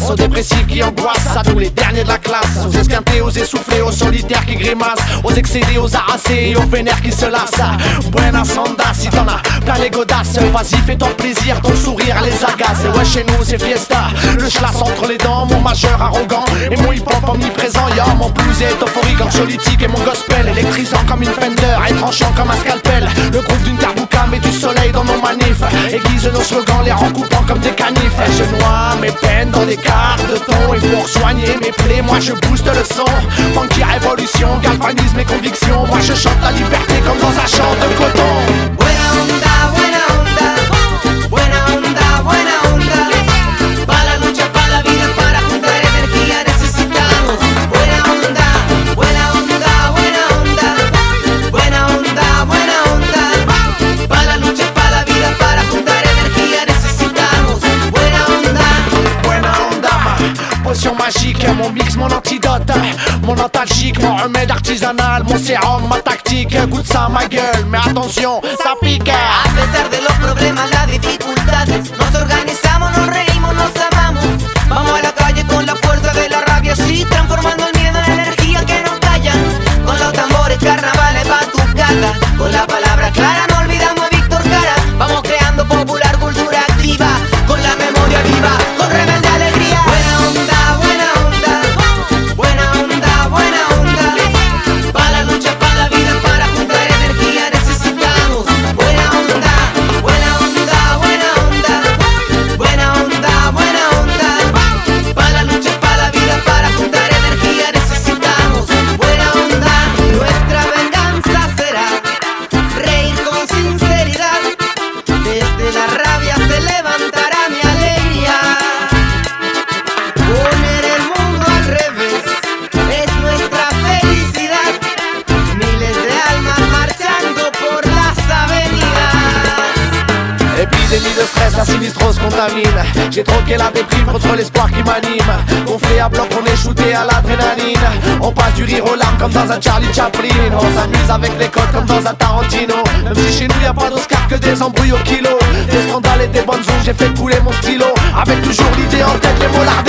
Aux dépressifs qui angoissent, à tous les derniers de la classe. Aux esquintés, aux essoufflés, aux solitaires qui grimacent, aux excédés, aux harassés et aux vénères qui se lassent. Buena sonda, si t'en as plein les godasses, vas-y fais-toi plaisir, ton sourire les agace. Et ouais, chez nous c'est fiesta, le schlass entre les dents, mon majeur arrogant et mon hip-hop omniprésent. Yo, mon blues est euphorique, anxiolytique et mon gospel électrisant comme une Fender et tranchant comme un scalpel. Le groupe d'une Tarbuca met du soleil dans nos manifs, aiguise nos slogans, les rend coupants comme des canifs. Et je noie mes peines dans des cartes de ton, et pour soigner mes plaies, moi je booste le son. Funky révolution, galvanise mes convictions, moi je chante la liberté comme dans un champ de coton. Buena onda, buena onda, buena onda, buena onda. Pa' la lucha, pa' la vida, para juntar energía necesitamos. Buena onda, buena onda, buena onda, buena onda, buena onda. Pa' la lucha, pa' la vida, para juntar energía necesitamos. Buena onda. Buena onda, ma potion magique, mon mix, mon antidote, mon antalgique, mon remède artisanal, mon sérum, ma tactique. Goûte ça ma gueule, mais attention, ça pique. A pesar de los problemas, las dificultades, nos organizamos, nos reímos, nos amamos. Vamos a la calle con la fuerza de la rabia, sí, transformando el miedo en energía que nos callan. Con los tambores, carnavales, batucada, con la palabra clara no olvidamos a Víctor Jara. Vamos creando popular cultura activa, con la memoria viva, con rebelde alegría. Buena onda, buena onda, buena onda, buena onda. Pa' la lucha, pa' la vida, para juntar energía necesitamos. Buena onda, buena onda, buena onda, buena onda, buena onda. Pa' la lucha, pa' la vida, para juntar energía necesitamos. Buena onda. Nuestra venganza será reír con sinceridad. Desde la rabia se levantará mi alegría. Poner el mundo al revés es nuestra felicidad. Miles de almas marchando por las avenidas. Épidémie de stress, la sinistrose contamine. J'ai troqué la déprime contre l'espoir qui m'anime. Gonflé à bloc, on est shooté à l'adrénaline. On passe du rire aux larmes comme dans un Charlie Chaplin. On s'amuse avec les codes comme dans un Tarantino. Même si chez nous y'a pas d'Oscar que des embrouilles au kilo. Des scandales et des bonnes ondes, j'ai fait couler mon stylo. Avec toujours l'idée en tête, les mots